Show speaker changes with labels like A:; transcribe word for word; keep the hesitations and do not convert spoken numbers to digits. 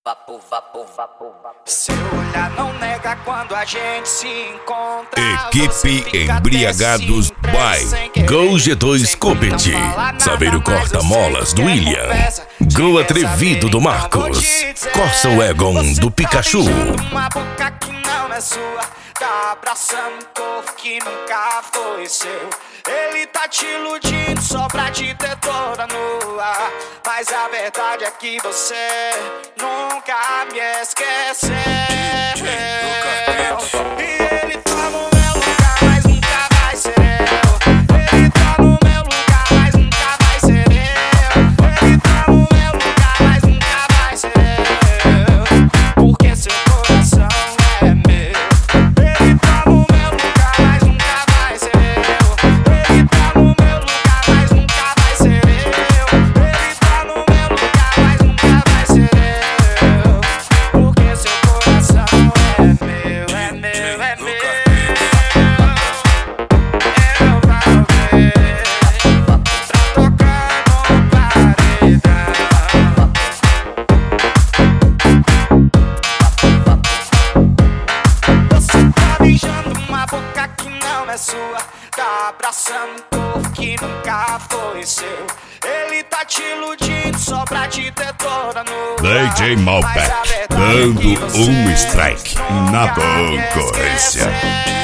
A: Vapo, vapo, vapo, vapo. Seu olhar não nega quando a gente se encontra.
B: Equipe Embriagados by Go G dois Cupid. Saveiro Corta-Molas do William. Go Atrevido do Marcos. Corsa Wagon do Pikachu.
A: Uma boca que não é sua, tá abraçando um corpo que nunca foi seu. Ele tá te iludindo só pra te ter toda nua, mas a verdade é que você nunca me esqueceu. E ele tá no meu lugar, mas nunca vai ser eu. Ele tá no meu lugar, mas nunca vai ser eu. Ele tá no meu lugar, mas nunca vai ser eu, porque seu coração é meu. Ele tá no meu lugar, mas nunca vai ser eu. Ele tá no meu lugar, mas nunca vai ser eu. Ele tá no meu lugar, mas nunca vai ser eu, porque seu coração é meu, é meu, é meu. Eu vou ver pra tocar no paredão. Você tá beijando uma boca que não é sua, tá abraçando um corpo que nunca foi seu. Ele tá te iludindo só pra te ter toda nua,
B: D J Malbec dando um strike na concorrência.